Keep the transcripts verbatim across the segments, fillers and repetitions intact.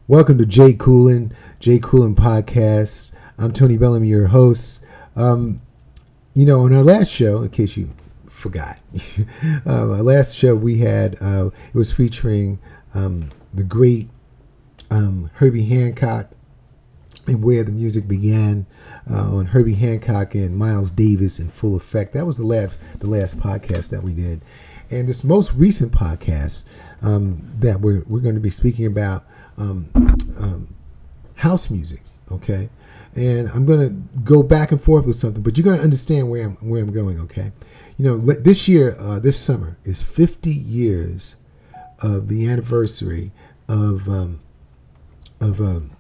Welcome to Jay Coolin, Jay Coolin Podcast. I'm Tony Bellamy, your host. Um, you know, on our last show, in case you forgot, uh, our last show we had, uh, it was featuring um, the great um, Herbie Hancock and Where the Music Began uh, on Herbie Hancock and Miles Davis in full effect. That was the last, the last podcast that we did. And this most recent podcast um, that we're, we're going to be speaking about Um, um, house music, okay, and I'm gonna go back and forth with something, but you're gonna understand where I'm where I'm going, okay. You know, this year, uh, this summer is fifty years of the anniversary of um, of um,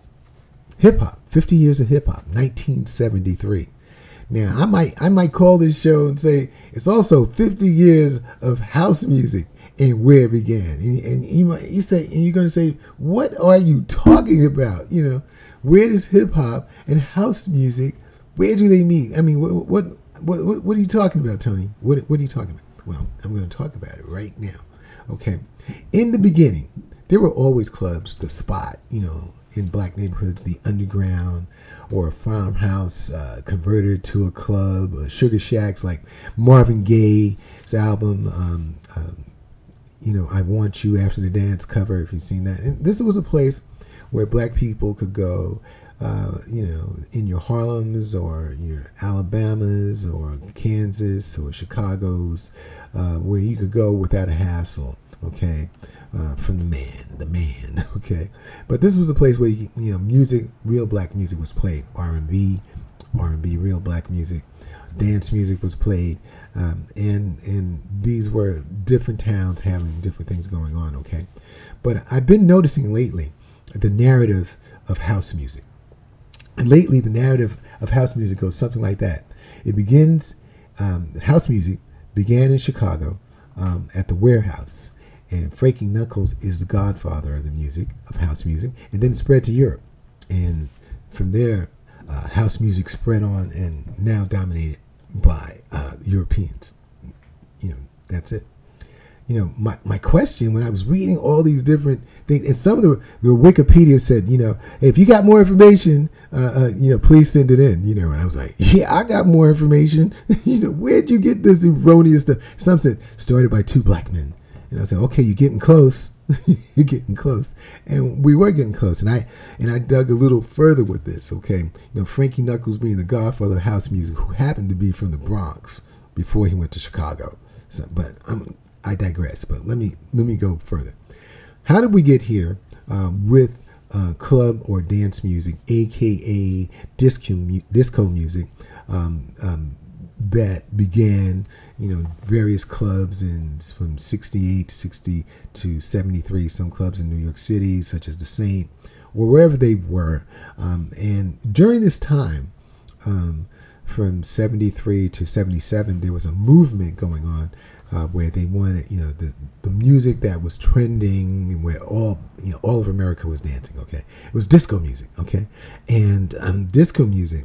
hip hop. fifty years of hip hop, nineteen seventy-three. Now, I might I might call this show and say it's also fifty years of house music and where it began. And, and you might you say and you're going to say, what are you talking about? You know, where does hip hop and house music, where do they meet? I mean, what what what what are you talking about, Tony? What what are you talking about? Well, I'm going to talk about it right now. Okay, in the beginning, there were always clubs, the Spot, you know, in black neighborhoods, the Underground, or a farmhouse uh, converted to a club, uh, Sugar Shacks, like Marvin Gaye's album, um, um, you know, I Want You After the Dance cover, if you've seen that. And this was a place where black people could go, uh, you know, in your Harlems or your Alabamas or Kansas or Chicago's, uh, where you could go without a hassle. Okay, uh, from the man, the man. Okay, but this was a place where you, you know, music, real black music was played. R and B, R and B, real black music, dance music was played, um, and and these were different towns having different things going on. Okay, but I've been noticing lately the narrative of house music, and lately the narrative of house music goes something like that. It begins, um, house music began in Chicago um, at the Warehouse. And Frankie Knuckles is the godfather of the music, of house music. And then it spread to Europe. And from there, uh, house music spread on and now dominated by uh, Europeans. You know, that's it. You know, my, my question when I was reading all these different things, and some of the, the Wikipedia said, you know, hey, if you got more information, uh, uh, you know, please send it in, you know. And I was like, yeah, I got more information. You know, where'd you get this erroneous stuff? Some said, started by two black men. And I said, okay, you're getting close. You're getting close. And we were getting close. And I and I dug a little further with this, okay? You know, Frankie Knuckles being the godfather of house music, who happened to be from the Bronx before he went to Chicago. So, but I'm, I digress. But let me let me go further. How did we get here uh, with uh, club or dance music, a k a disco, disco music, um, um, that began, you know, various clubs in from sixty-eight to sixty to seventy-three, some clubs in New York City, such as the Saint, or wherever they were. Um, and during this time, um, from seventy-three to seventy-seven, there was a movement going on uh, where they wanted, you know, the, the music that was trending and where all, you know, all of America was dancing, okay? It was disco music, okay? And um, disco music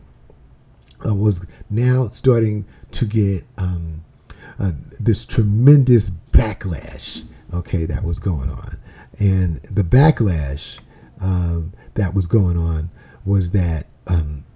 Uh, was now starting to get um, uh, this tremendous backlash, okay, that was going on. And the backlash um, that was going on was that um,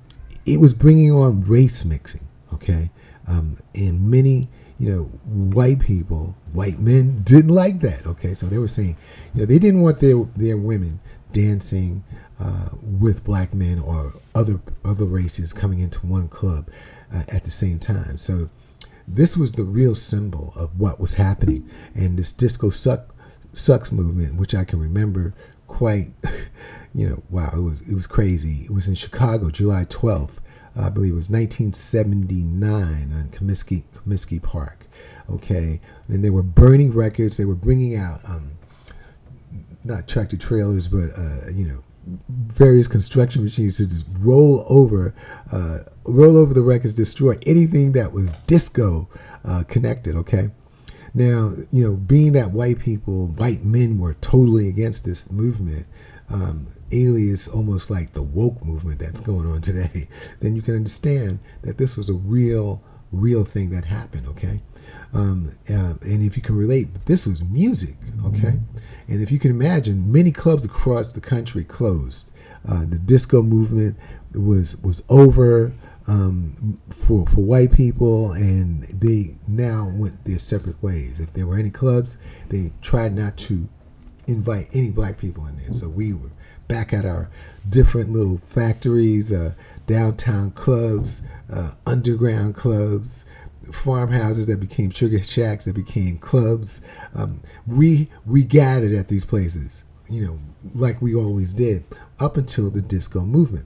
it was bringing on race mixing, okay? Um, and many, you know, white people, white men didn't like that, okay? So they were saying, you know, they didn't want their, their women dancing uh, with black men or other other races coming into one club uh, at the same time. So this was the real symbol of what was happening. And this disco suck, sucks movement, which I can remember quite, you know, wow, it was it was crazy. It was in Chicago, July twelfth, uh, I believe it was nineteen seventy-nine on Comiskey, Comiskey Park. Okay, and they were burning records. They were bringing out um, not tractor trailers, but uh, you know, various construction machines to just roll over, uh, roll over the records, destroy anything that was disco uh, connected. Okay, now you know, being that white people, white men were totally against this movement, um, alias almost like the woke movement that's going on today, then you can understand that this was a real real thing that happened, okay? Um, uh, and if you can relate, this was music, okay? And if you can imagine, many clubs across the country closed. Uh, the disco movement was was over um, for for white people, and they now went their separate ways. If there were any clubs, they tried not to invite any black people in there. So we were back at our different little factories, uh, downtown clubs, uh, underground clubs, farmhouses that became sugar shacks that became clubs. Um, we we gathered at these places, you know, like we always did, up until the disco movement.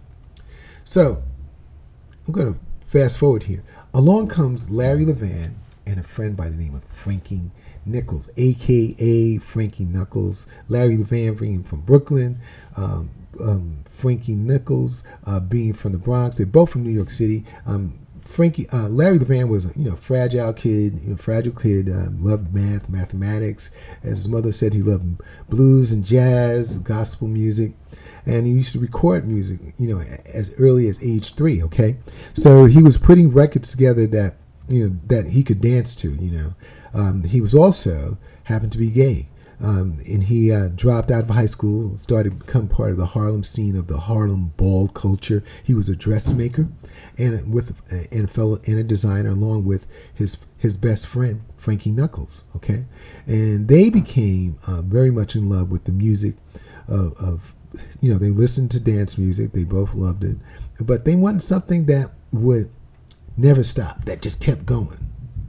So I'm going to fast forward here. Along comes Larry Levan and a friend by the name of Frankie Knuckles, a k a. Frankie Knuckles. Larry Levan being from Brooklyn, um, um, Frankie Knuckles uh, being from the Bronx. They're both from New York City. Um, Frankie, uh, Larry Levan was a you know fragile kid, you know, fragile kid. Um, loved math, mathematics. As his mother said, he loved blues and jazz, gospel music, and he used to record music, you know, as early as age three. Okay, so he was putting records together that you know that he could dance to. You know, um, he was also happened to be gay. Um, and he uh, dropped out of high school, started to become part of the Harlem scene of the Harlem ball culture. He was a dressmaker and with and a fellow and a designer, along with his his best friend Frankie Knuckles. Okay, and they became uh, very much in love with the music of, of you know they listened to dance music. They both loved it, but they wanted something that would never stop, that just kept going.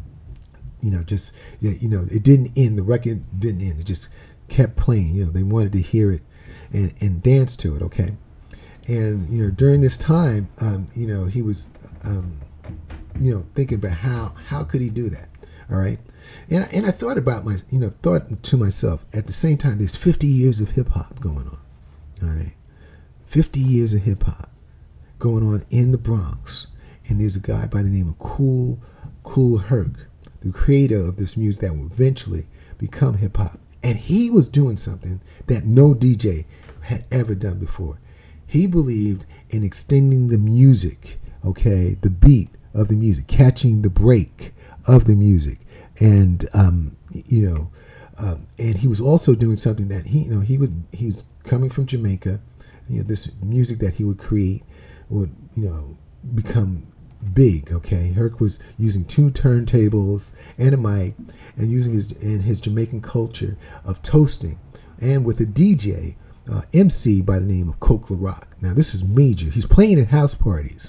You know, just, you know, it didn't end. The record didn't end. It just kept playing. You know, they wanted to hear it and, and dance to it, okay? And, you know, during this time, um, you know, he was, um, you know, thinking about how, how could he do that, all right? And, and I thought about my, you know, thought to myself, at the same time, there's fifty years of hip-hop going on, all right? fifty years of hip-hop going on in the Bronx. And there's a guy by the name of Kool, Kool Herc, the creator of this music that will eventually become hip hop. And he was doing something that no D J had ever done before. He believed in extending the music, okay, the beat of the music, catching the break of the music. And, um, you know, um, and he was also doing something that he, you know, he would, he was coming from Jamaica, you know, this music that he would create would, you know, become big, okay? Herc was using two turntables and a mic and using his in his Jamaican culture of toasting, and with a D J, uh, M C by the name of Coke La Rock. Now this is major. He's playing at house parties.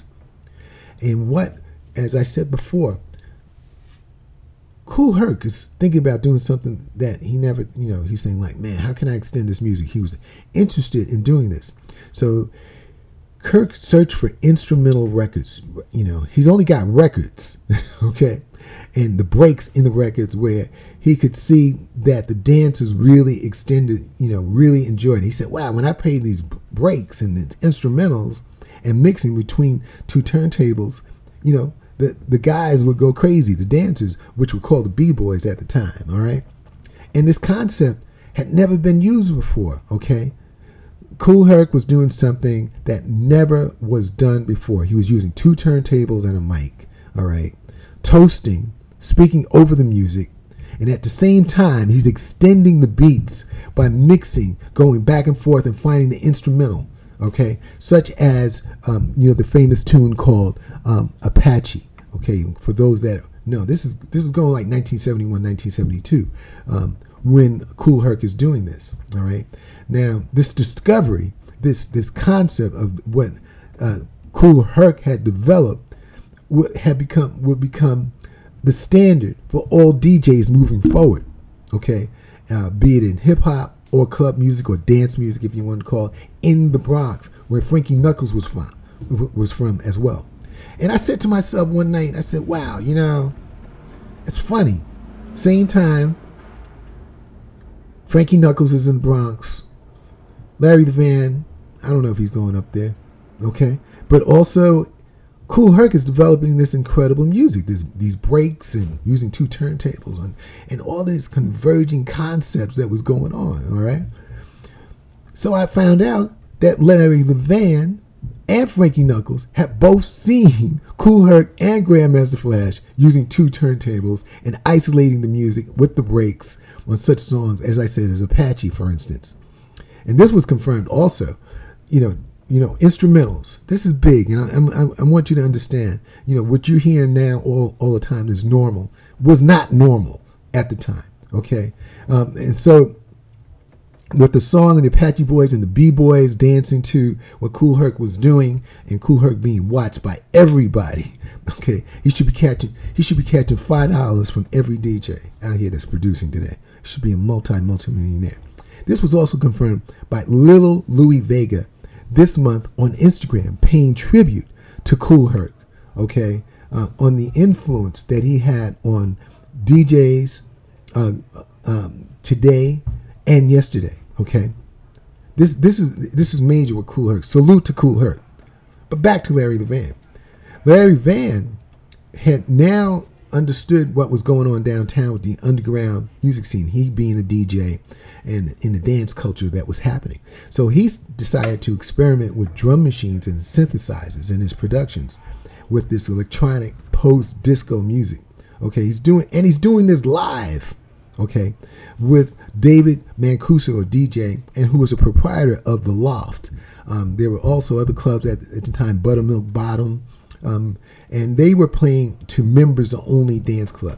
And what, as I said before, Kool Herc is thinking about doing something that he never, you know, he's saying like, man, how can I extend this music? He was interested in doing this. So Kirk searched for instrumental records. You know, he's only got records, okay? And the breaks in the records where he could see that the dancers really extended, you know, really enjoyed it. He said, wow, when I play these breaks and the instrumentals and mixing between two turntables, you know, the, the guys would go crazy, the dancers, which were called the B-boys at the time, all right? And this concept had never been used before, okay? Kool Herc was doing something that never was done before. He was using two turntables and a mic, all right, toasting, speaking over the music, and at the same time, he's extending the beats by mixing, going back and forth and finding the instrumental, okay, such as, um, you know, the famous tune called um, Apache, okay, for those that know, this is, this is going like nineteen seventy-one, nineteen seventy-two, um, when Kool Herc is doing this, all right. Now, this discovery, this this concept of what uh, Kool Herc had developed, would had become would become the standard for all D Js moving forward. Okay, uh, be it in hip hop or club music or dance music, if you want to call it, in the Bronx, where Frankie Knuckles was from, was from as well. And I said to myself one night, I said, "Wow, you know, it's funny." Same time, Frankie Knuckles is in the Bronx. Larry Levan, I don't know if he's going up there, okay? But also, Kool Herc is developing this incredible music, this, these breaks and using two turntables and, and all these converging concepts that was going on, all right? So I found out that Larry Levan and Frankie Knuckles had both seen Kool Herc and Grandmaster Flash using two turntables and isolating the music with the breaks on such songs, as I said, as Apache, for instance. And this was confirmed also, you know, you know, instrumentals. This is big, and I, I, I want you to understand, you know, what you're hearing now all, all the time is normal, was not normal at the time, okay? Um, and so with the song and the Apache Boys and the B-Boys dancing to what Kool Herc was doing, and Kool Herc being watched by everybody, okay, he should be catching he should be catching five dollars from every D J out here that's producing today. He should be a multi multi millionaire. This was also confirmed by Little Louis Vega this month on Instagram, paying tribute to Kool Herc, okay, uh, on the influence that he had on D Js uh, um, today and yesterday, okay. This this is this is major with Kool Herc. Salute to Kool Herc. But back to Larry Levan. Larry Levan had now understood what was going on downtown with the underground music scene, he being a D J and in the dance culture that was happening. So he decided to experiment with drum machines and synthesizers in his productions with this electronic post-disco music. Okay, he's doing, and he's doing this live, okay, with David Mancuso, a D J, and who was a proprietor of The Loft. Um, there were also other clubs at, at the time, Buttermilk Bottom, Um, and they were playing to members-only dance club.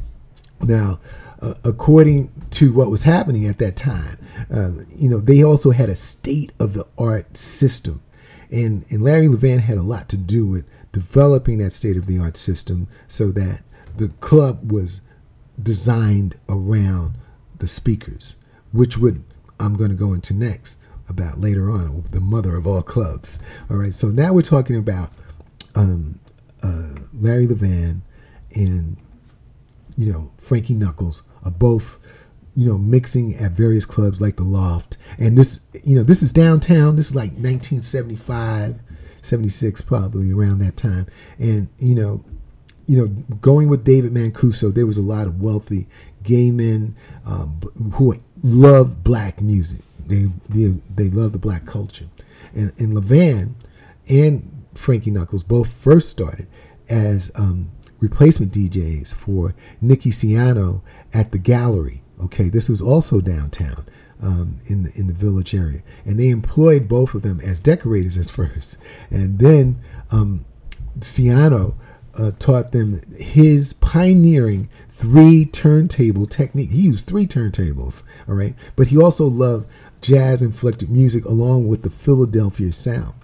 Now, uh, according to what was happening at that time, uh, you know, they also had a state-of-the-art system, and and Larry Levan had a lot to do with developing that state-of-the-art system so that the club was designed around the speakers, which would I'm going to go into next about later on, the mother of all clubs. All right, so now we're talking about Um, uh, Larry Levan and, you know, Frankie Knuckles are both, you know, mixing at various clubs like the Loft. And this, you know, this is downtown. This is like nineteen seventy-five, seventy-six, probably around that time. And, you know, you know, going with David Mancuso, there was a lot of wealthy gay men um, who loved black music. They, they, they love the black culture. And, and Levan and Frankie Knuckles both first started as um, replacement D Js for Nicky Siano at the Gallery. Okay, this was also downtown um, in the in the Village area, and they employed both of them as decorators at first, and then um, Siano uh, taught them his pioneering three turntable technique. He used three turntables, all right, but he also loved jazz inflected music along with the Philadelphia sound.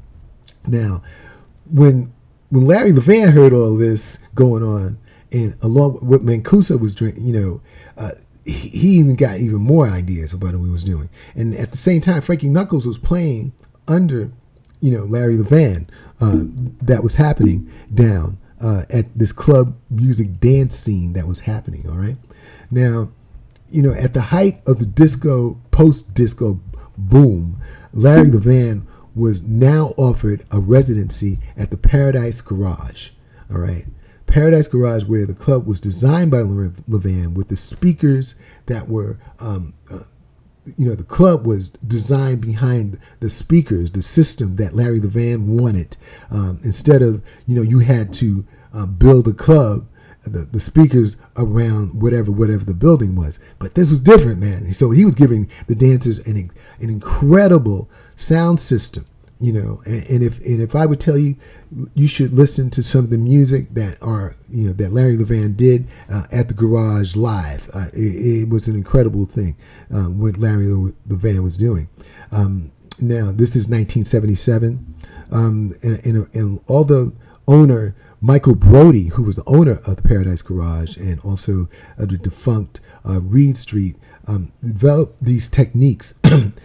Now, when when Larry Levan heard all this going on, and along with what Mancuso was doing, you know, uh, he, he even got even more ideas about what he was doing. And at the same time, Frankie Knuckles was playing under, you know, Larry Levan. Uh, that was happening down uh, at this club music dance scene that was happening. All right. Now, you know, at the height of the disco, post-disco boom, Larry Levan was now offered a residency at the Paradise Garage. All right. Paradise Garage, where the club was designed by Levan with the speakers that were, um, uh, you know, the club was designed behind the speakers, the system that Larry Levan wanted. Um, instead of, you know, you had to uh, build a club, the, the speakers around whatever whatever the building was. But this was different, man. So he was giving the dancers an an incredible sound system, you know. And, and if and if I would tell you, you should listen to some of the music that are you know that Larry Levan did uh, at the Garage live. Uh, it, it was an incredible thing um, what Larry Levan was doing. Um, now this is nineteen seventy-seven, um, and, and, and although owner Michael Brody, who was the owner of the Paradise Garage and also of the defunct uh, Reed Street, um, developed these techniques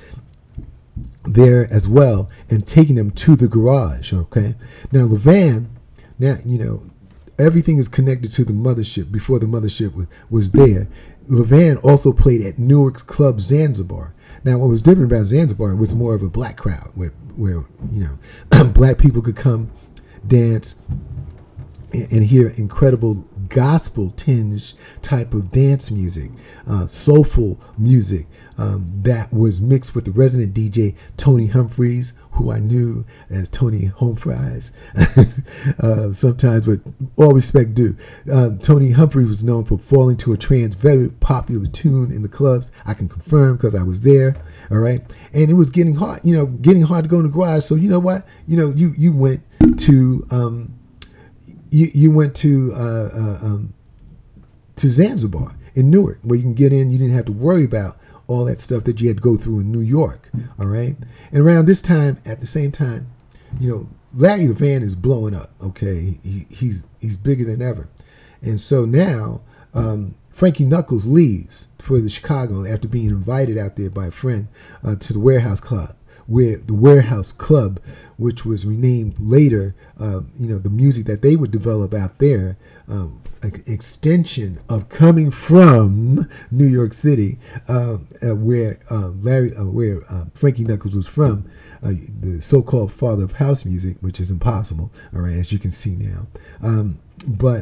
there as well and taking them to the Garage. Okay, now Levan, now you know everything is connected to the mothership. Before the mothership was, was there, Levan also played at Newark's Club Zanzibar. Now, what was different about Zanzibar, it was more of a black crowd where where you know black people could come, dance, and hear incredible gospel tinge type of dance music, uh, soulful music um, that was mixed with the resident D J Tony Humphries, who I knew as Tony Homefries, uh, sometimes with all respect due. Uh, Tony Humphries was known for Falling to a Trance, very popular tune in the clubs. I can confirm because I was there. All right. And it was getting hard, you know, getting hard to go in the garage. So you know what? You know, you, you went to, um, you, you went to, uh, uh, um, to Zanzibar in Newark, where you can get in. You didn't have to worry about all that stuff that you had to go through in New York. All right. And around this time, at the same time, you know, Larry Levan is blowing up. Okay. He, he's, he's bigger than ever. And so now, um, Frankie Knuckles leaves for the Chicago after being invited out there by a friend uh, to the Warehouse Club, where the Warehouse Club, which was renamed later, uh, you know, the music that they would develop out there, um, an extension of coming from New York City, uh, uh, where uh, Larry, uh, where uh, Frankie Knuckles was from, uh, the so-called father of house music, which is impossible, all right, as you can see now, um, but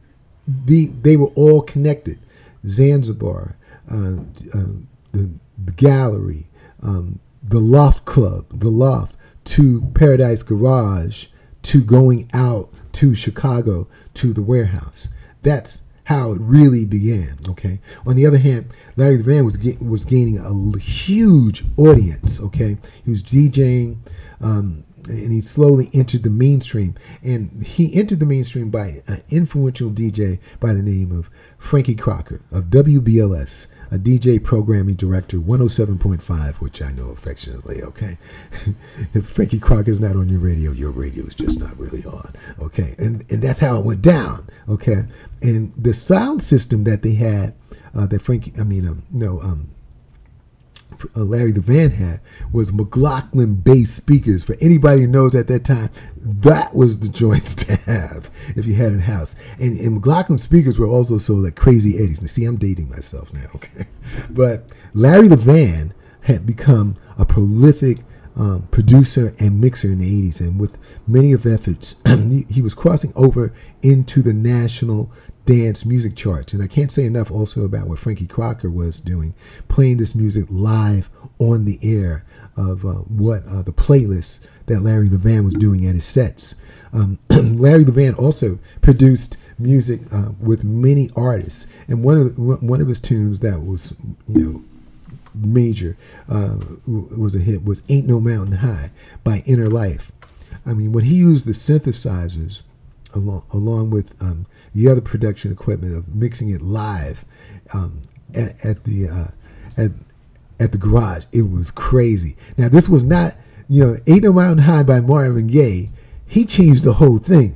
the they were all connected. Zanzibar, uh, uh, the, the Gallery, um, the Loft Club, the Loft, to Paradise Garage, to going out to Chicago, to the Warehouse. That's how it really began. Okay. On the other hand, Larry Levan was get, was gaining a huge audience. Okay, he was DJing. Um, And he slowly entered the mainstream. And he entered the mainstream by an influential D J by the name of Frankie Crocker of W B L S, a D J programming director, one oh seven point five, which I know affectionately, okay? If Frankie Crocker is not on your radio, your radio is just not really on, okay? And and that's how it went down, okay? And the sound system that they had, uh, that Frankie, I mean, um, no, um, Uh, Larry Levan had, was McLaughlin bass speakers. For anybody who knows, at that time, that was the joints to have if you had in house. And, and McLaughlin speakers were also sold at Crazy Eddie's. Now, see, I'm dating myself now, okay? But Larry Levan had become a prolific um, producer and mixer in the eighties, and with many of efforts, he, he was crossing over into the national dance music charts. And I can't say enough also about what Frankie Crocker was doing, playing this music live on the air of uh, what uh, the playlists that Larry Levan was doing at his sets. Um, Larry Levan also produced music uh, with many artists, and one of the, one of his tunes that was, you know, major uh, was a hit was "Ain't No Mountain High" by Inner Life. I mean, when he used the synthesizers along along with um, the other production equipment of mixing it live um, at, at the uh, at at the garage, it was crazy. Now, this was not, you know, "Ain't No Mountain High" by Marvin Gaye. He changed the whole thing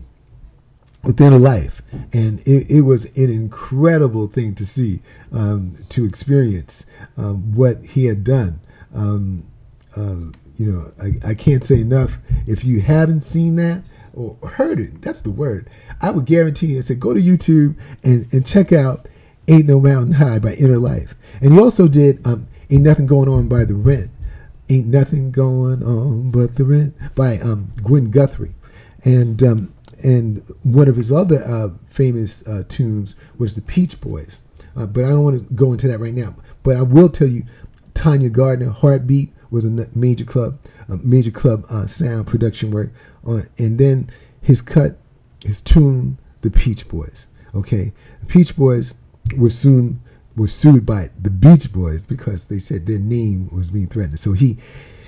with Inner Life, and it, it was an incredible thing to see, um, to experience um, what he had done. Um, uh, you know, I, I can't say enough. If you haven't seen that or heard it, that's the word, I would guarantee you, I said, go to YouTube and, and check out "Ain't No Mountain High" by Inner Life. And he also did um, "Ain't Nothing Going On" by The Rent. "Ain't Nothing Going On But The Rent" by um, Gwen Guthrie. And um, and one of his other uh, famous uh, tunes was the Peach Boys. Uh, but I don't want to go into that right now. But I will tell you, Tanya Gardner, "Heartbeat" was a major club, a major club uh, sound production work. On, and then his cut, his tune, the Peach Boys. Okay, the Peach Boys were soon was sued by the Beach Boys because they said their name was being threatened. So he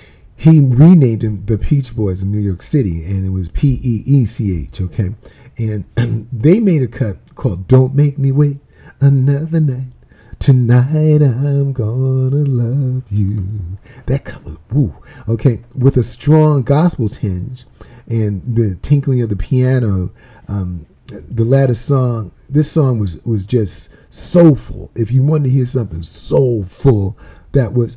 he renamed them the Peach Boys in New York City, and it was P E E C H. Okay, and they made a cut called "Don't Make Me Wait Another Night. Tonight I'm gonna love you." That cut was woo. Okay, with a strong gospel tinge and the tinkling of the piano. Um, the latter song, this song was was just soulful. If you wanted to hear something soulful, that was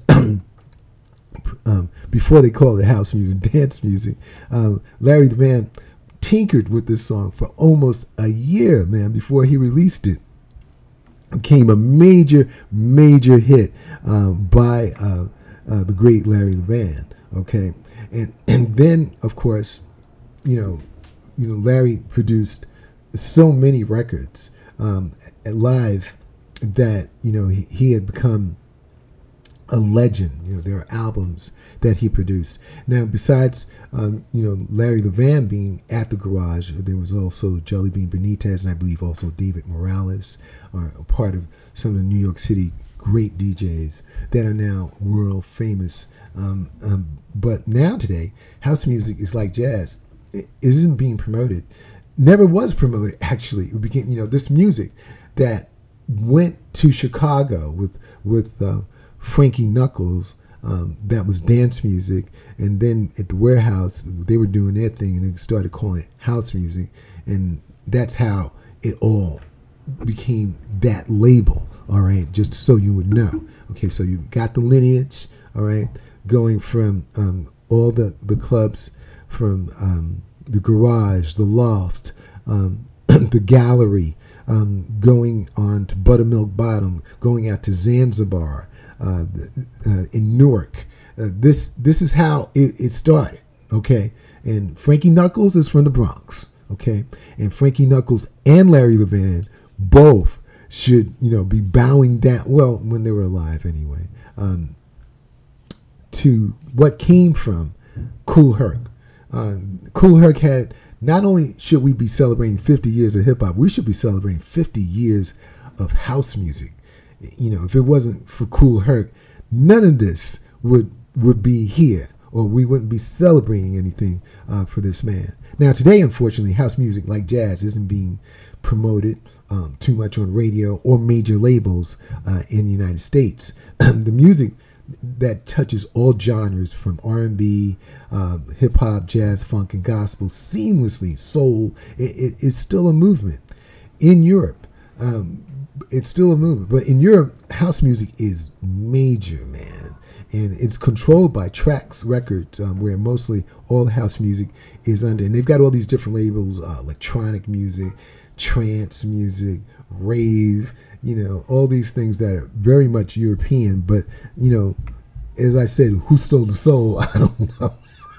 um, before they called it house music, dance music. Um, Larry Levan tinkered with this song for almost a year, man, before he released it. Became a major, major hit um, by uh, uh, the great Larry Levan. Okay, and and then of course, you know, you know, Larry produced so many records um, live that, you know, he, he had become a legend. You know, there are albums that he produced. Now, besides, um, you know, Larry Levan being at the Garage, there was also Jelly Bean Benitez, and I believe also David Morales are a part of some of the New York City great D Js that are now world famous. Um, um, but now today, house music is like jazz. It isn't being promoted. Never was promoted, actually. It became, you know, this music that went to Chicago with, with, uh, Frankie Knuckles, um, that was dance music, and then at the Warehouse they were doing their thing, and they started calling it house music, and that's how it all became that label. All right, just so you would know. Okay, so you got the lineage. All right, going from um, all the the clubs, from um, the Garage, the Loft, um, the Gallery, um, going on to Buttermilk Bottom, going out to Zanzibar. Uh, uh, in Newark. Uh, this this is how it, it started, okay? And Frankie Knuckles is from the Bronx, okay? And Frankie Knuckles and Larry Levan both should, you know, be bowing down, well, when they were alive anyway, um, to what came from Kool Herc. Uh, Kool Herc had, not only should we be celebrating fifty years of hip-hop, we should be celebrating fifty years of house music. You know, if it wasn't for Kool Herc, none of this would would be here, or we wouldn't be celebrating anything uh, for this man. Now, today, unfortunately, house music, like jazz, isn't being promoted um, too much on radio or major labels uh, in the United States. The music that touches all genres, from R and B, uh, hip hop, jazz, funk, and gospel seamlessly, soul, it, it, it's still a movement in Europe. Um, It's still a movement, but in Europe, house music is major, man, and it's controlled by Trax Records, um, where mostly all the house music is under, and they've got all these different labels: uh, electronic music, trance music, rave, you know, all these things that are very much European. But, you know, as I said, who stole the soul? I don't know,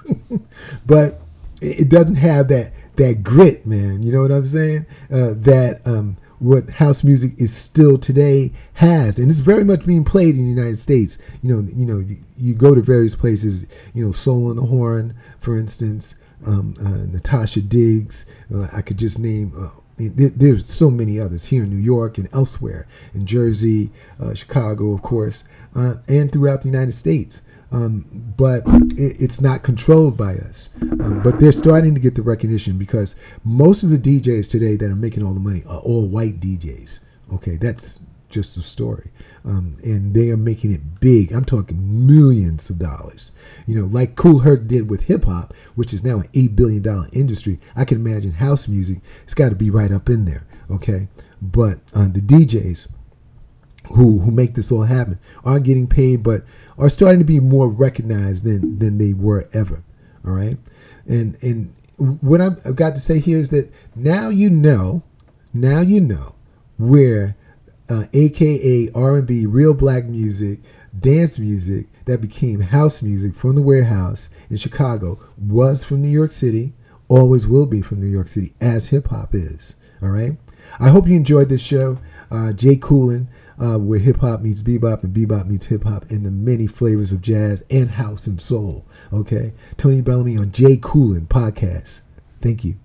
but it doesn't have that that grit, man. You know what I'm saying? Uh, that um, what house music is still today has, and it's very much being played in the United States. You know, you know, you, you go to various places. You know, Soul on the Horn, for instance, um, uh, Natasha Diggs. Uh, I could just name. Uh, there, there's so many others here in New York and elsewhere, in Jersey, uh, Chicago, of course, uh, and throughout the United States. Um, but it, it's not controlled by us. Um, but they're starting to get the recognition, because most of the D Js today that are making all the money are all white D Js. Okay, that's just the story. Um, and they are making it big. I'm talking millions of dollars. You know, like Kool Herc did with hip hop, which is now an eight billion dollars industry. I can imagine house music. It's got to be right up in there. Okay, but uh, the D Js who who make this all happen are getting paid, but are starting to be more recognized than than they were ever. All right, and and what I've got to say here is that now you know, now you know where uh, A K A R and B, real black music, dance music that became house music from the Warehouse in Chicago was from New York City, always will be from New York City, as hip hop is. All right. I hope you enjoyed this show. Uh, Jay Coolin, uh, where hip hop meets bebop and bebop meets hip hop, and the many flavors of jazz and house and soul. Okay. Tony Bellamy on Jay Coolin Podcast. Thank you.